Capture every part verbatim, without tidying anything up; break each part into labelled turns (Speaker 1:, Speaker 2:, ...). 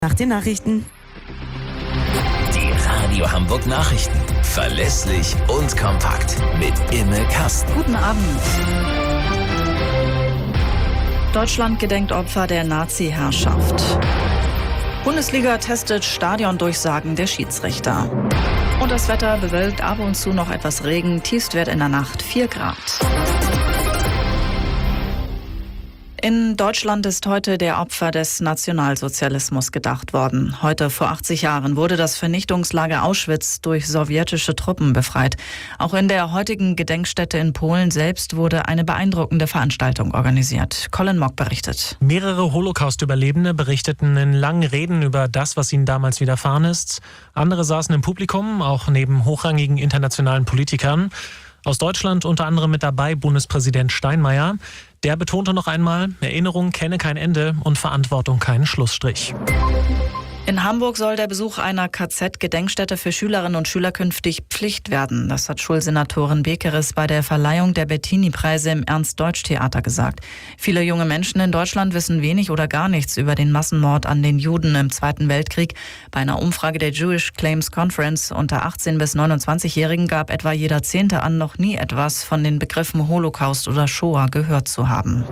Speaker 1: Nach den Nachrichten.
Speaker 2: Die Radio Hamburg Nachrichten. Verlässlich und kompakt. Mit Imme Kasten.
Speaker 3: Guten Abend. Deutschland gedenkt Opfer der Nazi-Herrschaft. Bundesliga testet Stadiondurchsagen der Schiedsrichter. Und das Wetter bewölkt, ab und zu noch etwas Regen. Tiefstwert in der Nacht vier Grad. In Deutschland ist heute der Opfer des Nationalsozialismus gedacht worden. Heute vor achtzig Jahren wurde das Vernichtungslager Auschwitz durch sowjetische Truppen befreit. Auch in der heutigen Gedenkstätte in Polen selbst wurde eine beeindruckende Veranstaltung organisiert. Colin Mock berichtet.
Speaker 4: Mehrere Holocaust-Überlebende berichteten in langen Reden über das, was ihnen damals widerfahren ist. Andere saßen im Publikum, auch neben hochrangigen internationalen Politikern. Aus Deutschland unter anderem mit dabei Bundespräsident Steinmeier. Der betonte noch einmal, Erinnerung kenne kein Ende und Verantwortung keinen Schlussstrich. In Hamburg soll der Besuch einer K Z-Gedenkstätte für Schülerinnen und Schüler künftig Pflicht werden. Das hat Schulsenatorin Bekeres bei der Verleihung der Bettini-Preise im Ernst-Deutsch-Theater gesagt. Viele junge Menschen in Deutschland wissen wenig oder gar nichts über den Massenmord an den Juden im Zweiten Weltkrieg. Bei einer Umfrage der Jewish Claims Conference unter achtzehn- bis neunundzwanzig-Jährigen gab etwa jeder Zehnte an, noch nie etwas von den Begriffen Holocaust oder Shoah gehört zu haben.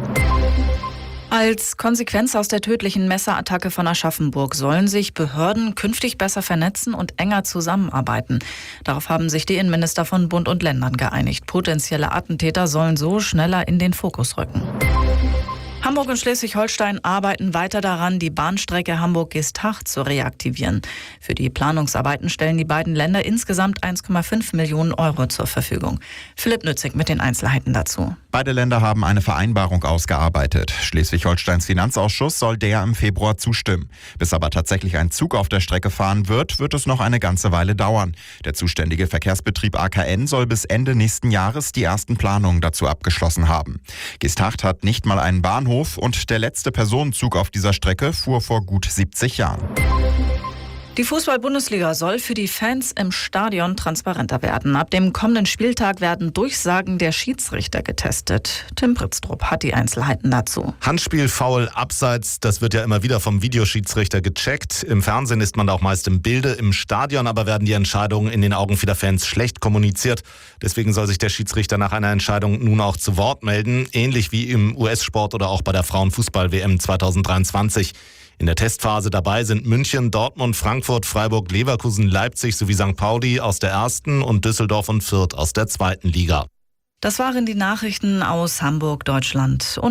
Speaker 4: Als Konsequenz aus der tödlichen Messerattacke von Aschaffenburg sollen sich Behörden künftig besser vernetzen und enger zusammenarbeiten. Darauf haben sich die Innenminister von Bund und Ländern geeinigt. Potenzielle Attentäter sollen so schneller in den Fokus rücken. Hamburg und Schleswig-Holstein arbeiten weiter daran, die Bahnstrecke Hamburg-Geesthacht zu reaktivieren. Für die Planungsarbeiten stellen die beiden Länder insgesamt eins Komma fünf Millionen Euro zur Verfügung. Philipp Nützig mit den Einzelheiten dazu.
Speaker 5: Beide Länder haben eine Vereinbarung ausgearbeitet. Schleswig-Holsteins Finanzausschuss soll der im Februar zustimmen. Bis aber tatsächlich ein Zug auf der Strecke fahren wird, wird es noch eine ganze Weile dauern. Der zuständige Verkehrsbetrieb A K N soll bis Ende nächsten Jahres die ersten Planungen dazu abgeschlossen haben. Geesthacht hat nicht mal einen Bahnhof und der letzte Personenzug auf dieser Strecke fuhr vor gut siebzig Jahren.
Speaker 3: Die Fußball-Bundesliga soll für die Fans im Stadion transparenter werden. Ab dem kommenden Spieltag werden Durchsagen der Schiedsrichter getestet. Tim Pritztrup hat die Einzelheiten dazu.
Speaker 6: Handspiel, Foul, Abseits, das wird ja immer wieder vom Videoschiedsrichter gecheckt. Im Fernsehen ist man da auch meist im Bilde. Im Stadion aber werden die Entscheidungen in den Augen vieler Fans schlecht kommuniziert. Deswegen soll sich der Schiedsrichter nach einer Entscheidung nun auch zu Wort melden. Ähnlich wie im U S-Sport oder auch bei der Frauenfußball-W M zwanzig dreiundzwanzig. In der Testphase dabei sind München, Dortmund, Frankfurt, Freiburg, Leverkusen, Leipzig sowie Sankt Pauli aus der ersten und Düsseldorf und Fürth aus der zweiten Liga.
Speaker 3: Das waren die Nachrichten aus Hamburg, Deutschland. Und